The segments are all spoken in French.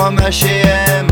comme H&M.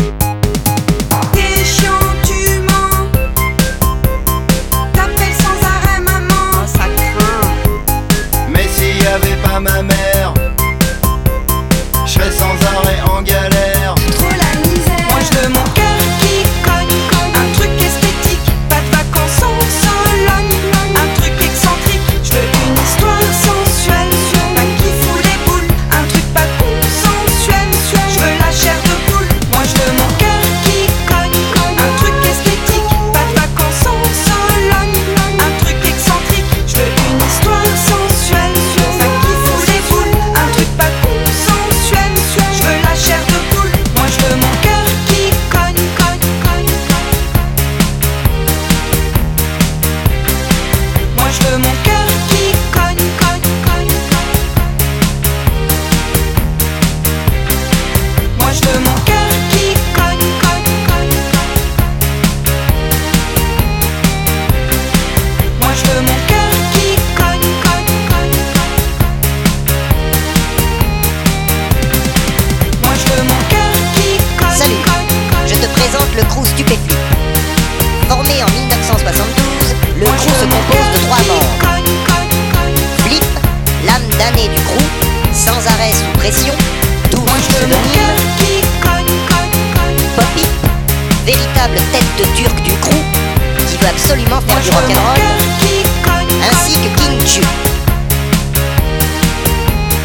T'es chiant, tu mens. T'appelles sans arrêt maman. Ça craint. Mais s'il y avait pas ma mère, je serais sans arrêt en galère. Trop la misère. Moi je veux mon cœur qui cogne. Un truc esthétique. Pas de vacances en Sologne. Un truc excentrique. Je veux une histoire sensuelle. Pas qui fout les boules. Un truc pas consensuel. Je veux la chair de poule. Moi je veux mon cœur qui cogne. Un truc esthétique. Pas de vacances en Sologne. Un truc excentrique. Je veux une histoire sensuelle. Pas qui fout les boules. Un truc pas consensuel. Je veux la chair de poule. Moi je veux mon cœur qui cogne. Moi je veux mon cœur qui cogne. Moi je veux mon cœur qui cogne. Moi je veux mon cœur qui cogne. Moi je veux mon cœur qui cogne. Salut, je te présente le crew Stupéflip. Formé en 1972, le Moi, crew je se veux mon compose de cœur 3 qui membres. cogne. Flip, l'âme damnée du crew, sans arrêt sous pression, tout Moi je veux mon cœur pseudonyme. qui cogne. Poppy, véritable tête de turc du crew, qui veut absolument Moi faire du je veux mon rock'n'roll, cœur qui cogne. ainsi que King Chu,